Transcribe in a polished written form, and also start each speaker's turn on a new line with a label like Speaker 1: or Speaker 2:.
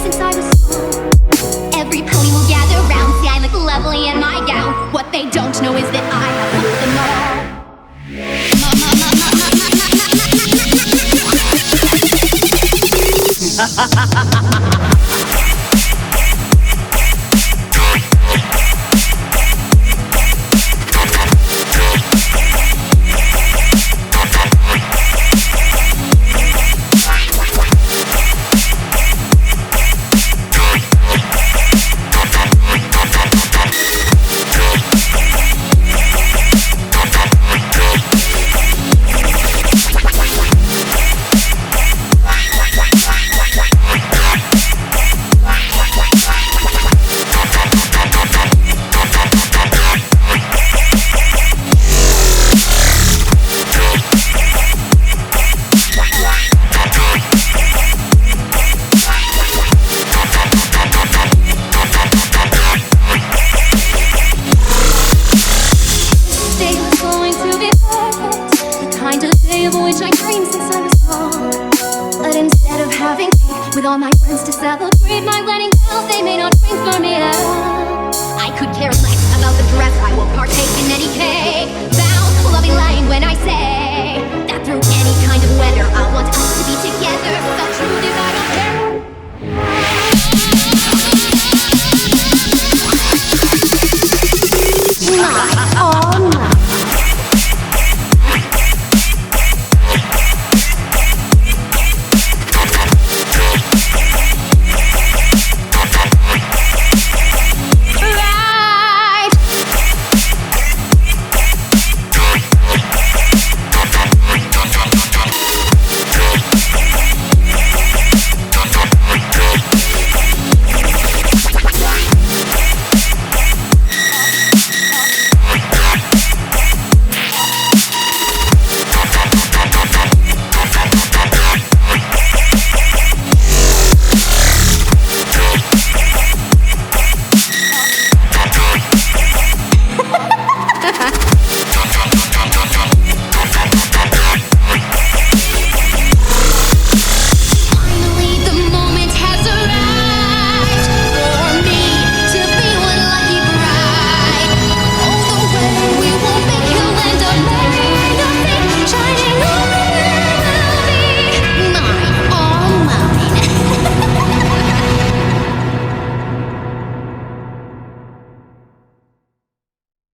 Speaker 1: since I was small. Every pony will gather round, see I look lovely in my gown. What they don't know is that I have whooped them all. Of which I dreamed since I was small. But instead of having cake with all my friends to celebrate my wedding bells, they may not ring for me out. I could care less about the dress, I will partake in any cake. Vows will all be lying when I say that through any kind of weather I want us to be together.